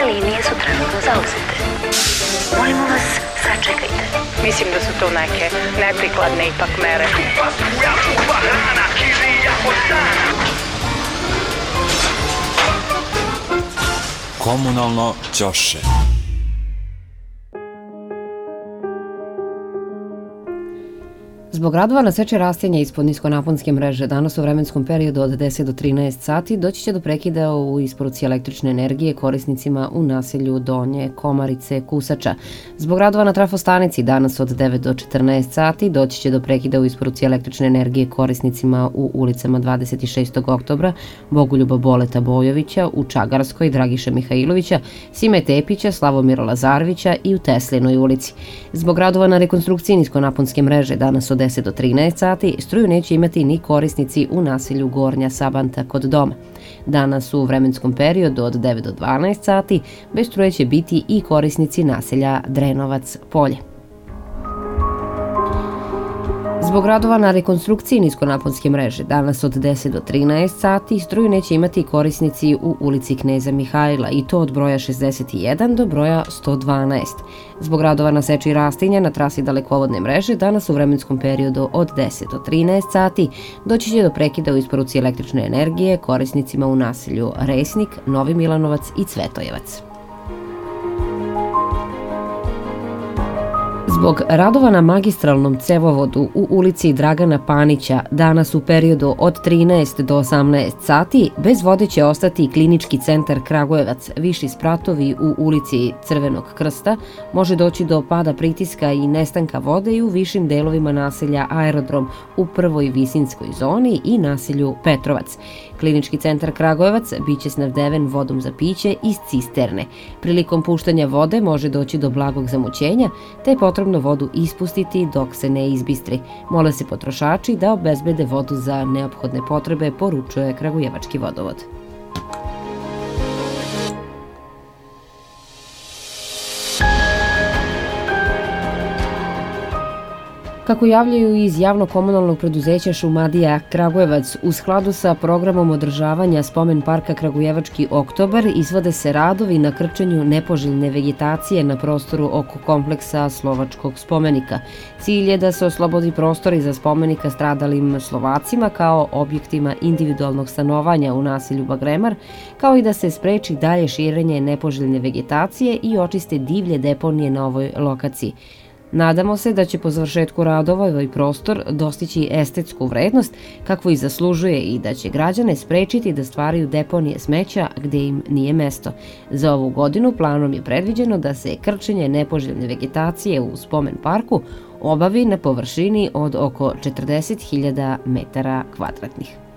linije su trenutno zauzete. Molimo vas, sačekajte. Mislim da su to neke neprikladne ipak mere. Komunalno ćoše. Zbog radova na seče rastinja ispod niskonaponske mreže danas u vremenskom periodu od 10 do 13 sati doći će do prekida u isporuci električne energije korisnicima u naselju Donje, Komarice, Kusača. Zbog radova na trafostanici danas od 9 do 14 sati doći će do prekida u isporuci električne energije korisnicima u ulicama 26. oktobra, Bogoljuba Boleta Bojovića, u Čagarskoj, Dragiše Mihajlovića, Sime Tepića, Slavomira Lazarevića i u Teslinoj ulici. Zbog radova na rekonstrukciji niskonaponske mreže danas od 10 do 13 sati struju neće imati ni korisnici u naselju Gornja Sabanta kod doma. Danas u vremenskom periodu od 9 do 12 sati bez struje će biti i korisnici naselja Drenovac Polje. Zbog radova na rekonstrukciji niskonaponske mreže danas od 10 do 13 sati struju neće imati korisnici u ulici Kneza Mihajla i to od broja 61 do broja 112. Zbog radova na seči rastinja na trasi dalekovodne mreže danas u vremenskom periodu od 10 do 13 sati doći će do prekida u isporuci električne energije korisnicima u naselju Resnik, Novi Milanovac i Cvetojevac. Zbog radova na magistralnom cevovodu u ulici Dragana Panića danas u periodu od 13 do 18 sati bez vode će ostati Klinički centar Kragujevac, viši spratovi u ulici Crvenog Krsta, može doći do pada pritiska i nestanka vode i u višim delovima naselja Aerodrom u prvoj visinskoj zoni i naselju Petrovac. Klinički centar Kragujevac biće snabdeven vodom za piće iz cisterne. Prilikom puštanja vode može doći do blagog zamućenja, te je potrebno vodu ispustiti dok se ne izbistri. Mole se potrošači da obezbede vodu za neophodne potrebe, poručuje Kragujevački vodovod. Kako javljaju iz javno-komunalnog preduzeća Šumadija Kragujevac, u skladu sa programom održavanja Spomen parka Kragujevački oktobar izvode se radovi na krčenju nepoželjne vegetacije na prostoru oko kompleksa Slovačkog spomenika. Cilj je da se oslobodi prostori za spomenika stradalim Slovacima kao objektima individualnog stanovanja u naselju Bagremar, kao i da se spreči dalje širenje nepoželjne vegetacije i očiste divlje deponije na ovoj lokaciji. Nadamo se da će po završetku radova ovaj prostor dostići estetsku vrednost kakvu i zaslužuje i da će građane sprečiti da stvaraju deponije smeća gde im nije mesto. Za ovu godinu planom je predviđeno da se krčenje nepoželjne vegetacije u spomen parku obavi na površini od oko 40.000 metara kvadratnih.